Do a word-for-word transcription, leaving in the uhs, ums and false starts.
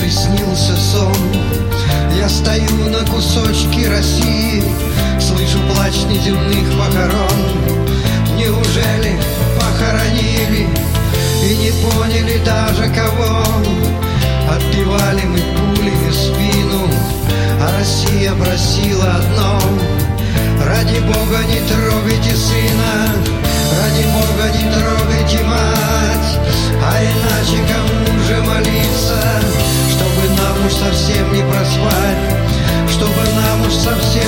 приснился сон. Я стою на кусочке России, слышу плач неземных похорон. Неужели похоронили и не поняли даже кого? Отбивали мы пулями спину, а Россия просила одно: ради Бога не трогайте сына, ради Бога не трогайте мать. А иначе кому же молиться, чтобы нам уж совсем не проспать, чтобы нам уж совсем